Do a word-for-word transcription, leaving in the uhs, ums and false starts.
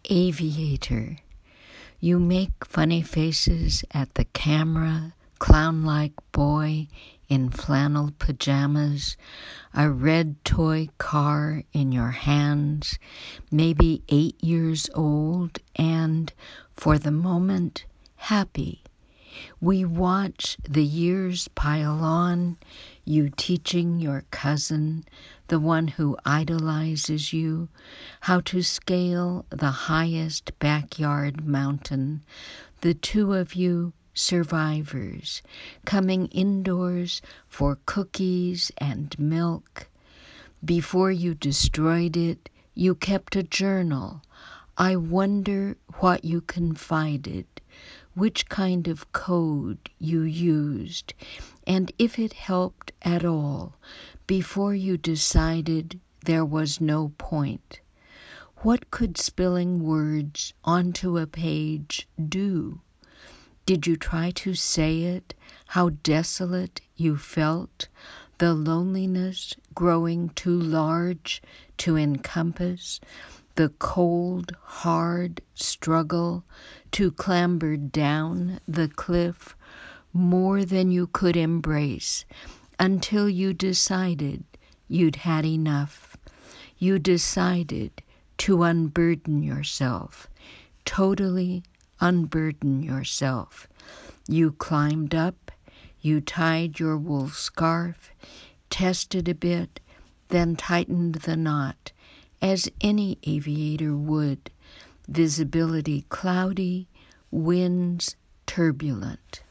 Aviator. You make funny faces at the camera, clown-like boy in flannel pajamas, a red toy car in your hands, maybe eight years old and, for the moment, happy. We watch the years pile on, you teaching your cousin, the one who idolizes you, how to scale the highest backyard mountain, the two of you survivors, coming indoors for cookies and milk. Before you destroyed it, you kept a journal. I wonder what you confided, which kind of code you used, and if it helped at all before you decided there was no point. What could spilling words onto a page do? Did you try to say it, how desolate you felt, the loneliness growing too large to encompass, the cold, hard struggle to clamber down the cliff, more than you could embrace, until you decided you'd had enough. You decided to unburden yourself, totally unburden yourself. You climbed up, you tied your wool scarf, tested a bit, then tightened the knot, as any aviator would, visibility cloudy, winds turbulent.